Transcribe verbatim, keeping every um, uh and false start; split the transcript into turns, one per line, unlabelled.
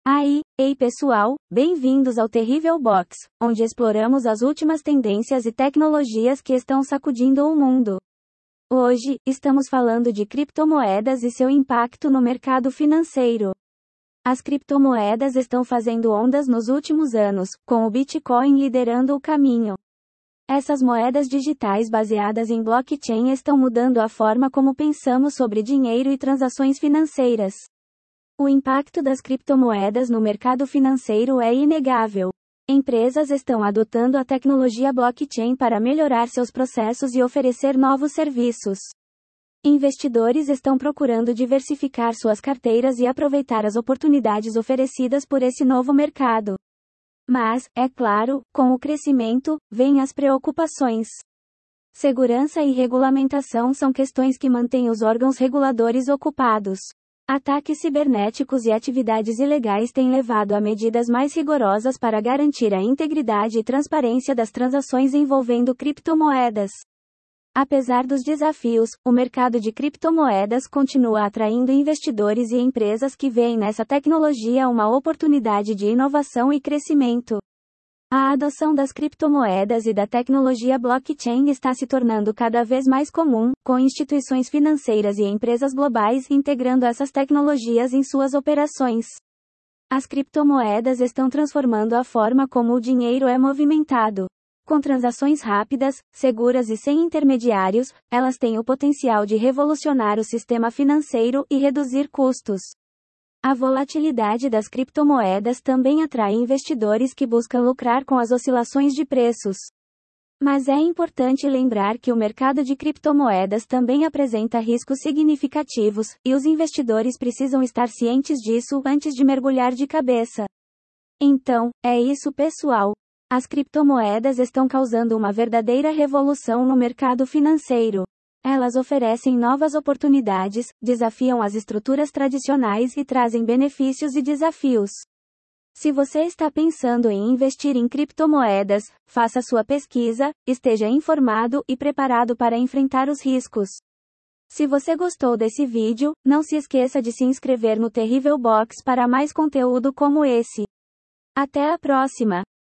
Aí, ei pessoal, bem-vindos ao Terrível Box, onde exploramos as últimas tendências e tecnologias que estão sacudindo o mundo. Hoje, estamos falando de criptomoedas e seu impacto no mercado financeiro. As criptomoedas estão fazendo ondas nos últimos anos, com o Bitcoin liderando o caminho. Essas moedas digitais baseadas em blockchain estão mudando a forma como pensamos sobre dinheiro e transações financeiras. O impacto das criptomoedas no mercado financeiro é inegável. Empresas estão adotando a tecnologia blockchain para melhorar seus processos e oferecer novos serviços. Investidores estão procurando diversificar suas carteiras e aproveitar as oportunidades oferecidas por esse novo mercado. Mas, é claro, com o crescimento, vêm as preocupações. Segurança e regulamentação são questões que mantêm os órgãos reguladores ocupados. Ataques cibernéticos e atividades ilegais têm levado a medidas mais rigorosas para garantir a integridade e transparência das transações envolvendo criptomoedas. Apesar dos desafios, o mercado de criptomoedas continua atraindo investidores e empresas que veem nessa tecnologia uma oportunidade de inovação e crescimento. A adoção das criptomoedas e da tecnologia blockchain está se tornando cada vez mais comum, com instituições financeiras e empresas globais integrando essas tecnologias em suas operações. As criptomoedas estão transformando a forma como o dinheiro é movimentado. Com transações rápidas, seguras e sem intermediários, elas têm o potencial de revolucionar o sistema financeiro e reduzir custos. A volatilidade das criptomoedas também atrai investidores que buscam lucrar com as oscilações de preços. Mas é importante lembrar que o mercado de criptomoedas também apresenta riscos significativos, e os investidores precisam estar cientes disso antes de mergulhar de cabeça. Então, é isso pessoal. As criptomoedas estão causando uma verdadeira revolução no mercado financeiro. Elas oferecem novas oportunidades, desafiam as estruturas tradicionais e trazem benefícios e desafios. Se você está pensando em investir em criptomoedas, faça sua pesquisa, esteja informado e preparado para enfrentar os riscos. Se você gostou desse vídeo, não se esqueça de se inscrever no Terrível Box para mais conteúdo como esse. Até a próxima!